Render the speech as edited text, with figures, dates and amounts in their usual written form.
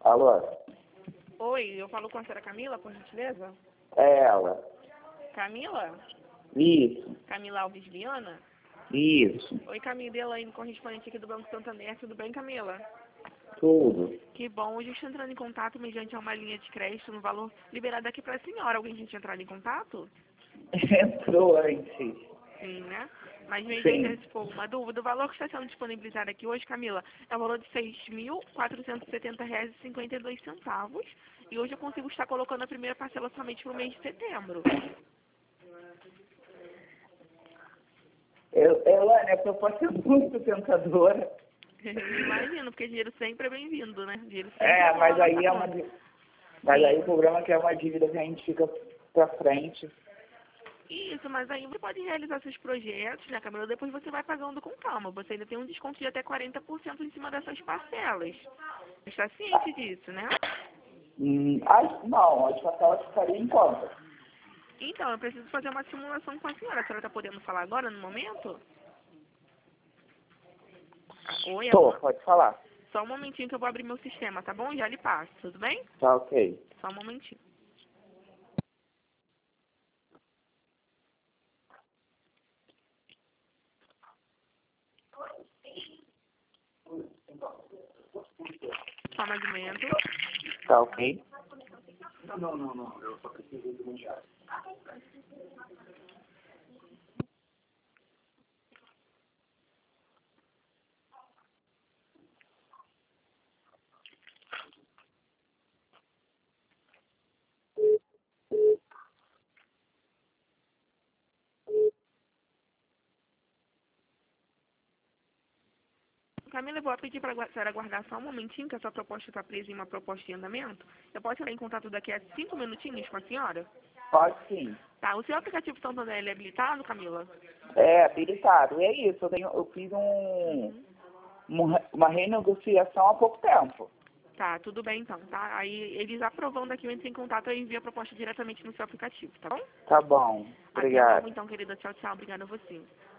Alô? Oi, eu falo com a senhora Camila, por gentileza? É ela. Camila? Isso, Camila Alves Viana? isso, Oi, Camila, Elaine, correspondente aqui do Banco Santander. Tudo bem, Camila? tudo. Que bom. Hoje eu estou entrando em contato mediante uma linha de crédito no valor liberado aqui para a senhora. Alguém já tinha entrado em contato? Entrou antes. Sim, né? Mas mediante Sim. esse for uma dúvida, o valor que está sendo disponibilizado aqui hoje, Camila, é o valor de R$ 6.470,52. E hoje eu consigo estar colocando a primeira parcela somente para o mês de setembro. Ela, a proposta é muito tentadora. Imagino, porque dinheiro sempre é bem-vindo, né? Dinheiro sempre É, rola mas na aí nossa é uma. conta. Mas aí o Sim. problema é que é uma dívida que a gente fica pra frente. Isso, mas aí você pode realizar seus projetos, né, Camila? Depois você vai pagando com calma. Você ainda tem um desconto de até 40% em cima dessas parcelas. Você está ciente disso, né? Não, acho que ela ficaria em conta. Então, eu preciso fazer uma simulação com a senhora. A senhora está podendo falar agora, no momento? Oi, Tô, alô? pode falar. Só um momentinho que eu vou abrir meu sistema, tá bom? Já lhe passo, tudo bem? Tá ok. Só um momentinho. Só mais um momento. Tá ok. Camila, eu vou pedir para a senhora aguardar só um momentinho, que a sua proposta está presa em uma proposta de andamento. Eu posso entrar em contato daqui a 5 minutinhos com a senhora? Pode sim. Tá, o seu aplicativo Santander ele é habilitado, Camila? É, habilitado. E é isso, eu fiz Uhum. uma renegociação há pouco tempo. Tá, tudo bem então, tá? Aí eles aprovando aqui, eu entro em contato e envio a proposta diretamente no seu aplicativo, tá bom? Tá bom. Até logo Obrigado. então, querida. Tchau, tchau. Obrigada a você.